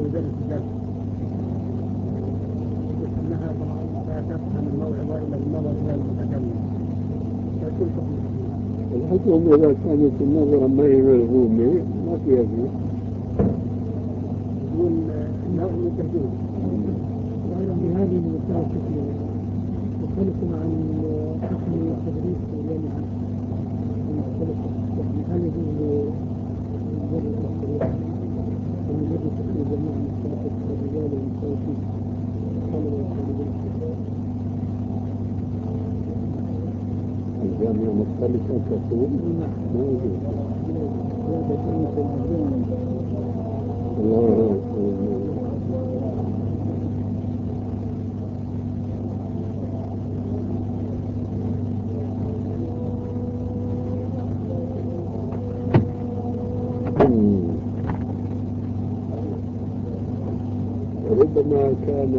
مدرس الدرس أنها طبعا لا تفهم الموعظة إلا بالنظر إلى المتكلم فيكون حكم الحكم إذا كانت النظرة ما هي ملزومة ما فيها فيه والنظر تجوز. وأيضا بهذه المسألة مختلف عن حكم التدريس في الجامعة مختلف. هل يجوز لمدرس التاريخ المدرس في الجامعة مختلف الرجال والنساء طلبة الخارجين؟ الجامعة مختلفة كثير ما يجوز. الله ربما كان